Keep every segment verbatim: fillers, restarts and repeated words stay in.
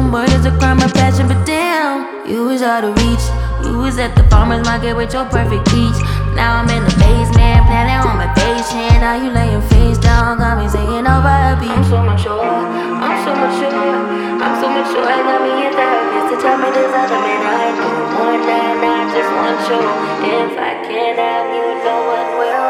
murder's a crime of passion, but damn, you was out of reach. You was at the farmer's market with your perfect peach. Now I'm in the basement, planning on my patient. Now you laying face down, got me singing over a beat. I'm so mature, I'm so mature, I'm so mature. I got me a therapist to tell me there's other men I do more than I just want you. If I can't have you, no one will.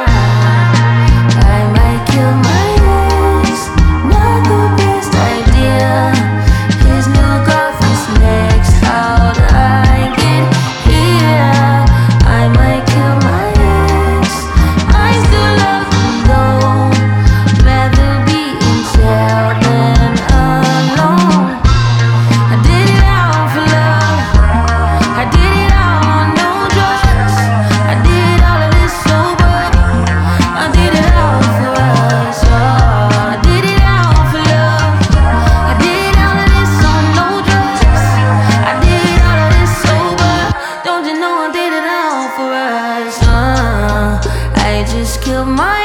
I might kill my ex, not the best idea. His new girlfriend's next, how'd I get here? I might kill my ex, I still love him though. Rather be in jail than alone. I did it all for love, I did it all on no drugs. I did all of this sober, I did it all for us. Oh, I did it all for love, I did all of this on no drugs. I did all of this sober, don't you know I did it all for us. uh, I just killed my